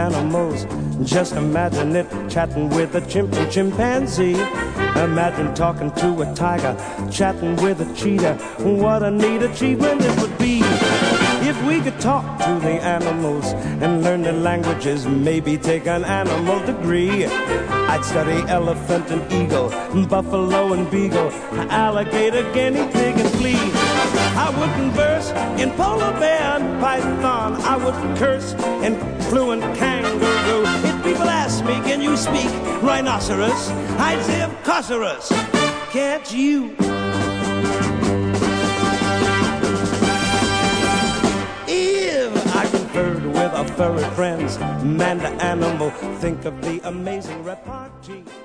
animals. Just imagine it, chatting with a chimp and chimpanzee. Imagine talking to a tiger, chatting with a cheetah. What a neat achievement it would be if we could talk to the animals and learn their languages, maybe take an animal degree. I'd study elephant and eagle, buffalo and beagle, alligator, guinea pig and flea. I would converse in polar bear and python. I would curse in fluent kangaroo. If people ask me, can you speak rhinoceros? I'd say, of course, can't you? If I conferred with our furry friends, man to animal, think of the amazing repartee.